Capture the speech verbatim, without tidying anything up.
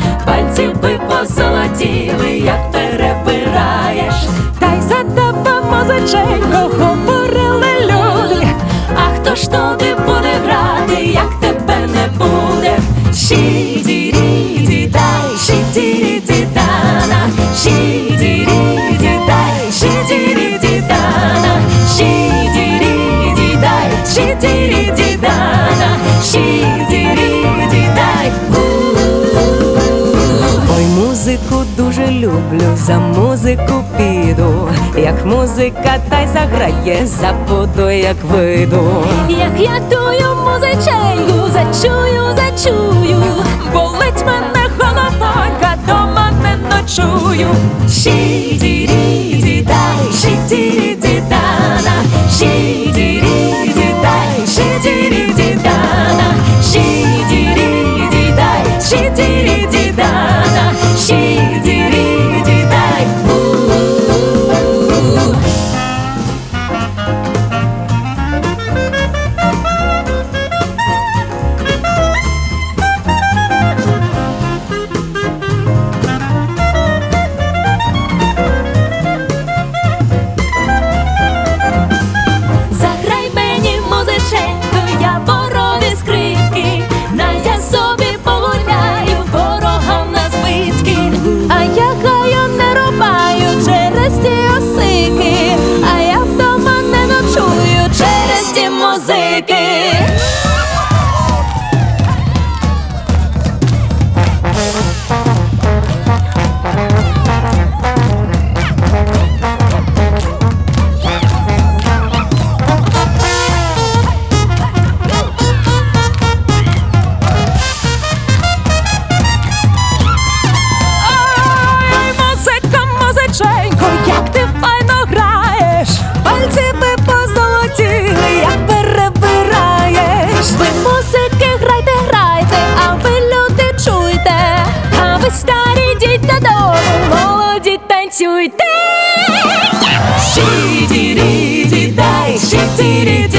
пальці би позолотіли, як перебираєш. Та й за тебе, музиченько, говорили люди. А хто ж тоді буде грати, як тебе не буде? Ші-ді-рі-ді-дай, ші-ді-рі-ді-дана, ші-ді-рі-ді-дай, ші-ді-рі-ді-дана, ші-ді-рі-ді-дай, ші-ді-рі-ді-дана, ші-ді-рі-ді-дай. Ой, музику дуже люблю, за музику піду. Як музика та й заграє, забуду, як вийду. Як я тую музиченьку зачую, зачую, Болить мене головонька, дома не ночую. ші-ді-рі-ді-дай, ші-ді-рі-ді-дана, ші-ді-рі-ді-дай, ші-ді-рі-ді-дана, ші-ді-рі-ді-дай, ші-ді-рі-ді-дана, ші-ді-рі-ді-дай. Заграй мені, музиченько, я борові скрипки, на я собі погуляю, ворогам на збитки. А я гаю не рубаю через ті осики, а я вдома не ночую через ті музики. Музиченько, як ти файно граєш, пальці би позолотіли, як перебираєш. Ви музики грайте, грайте, а ви люди чуйте, а ви старі йдіть додому, молоді танцюйте. Ші-ді-рі-ді-дай, ші-ді-рі-ді-дай.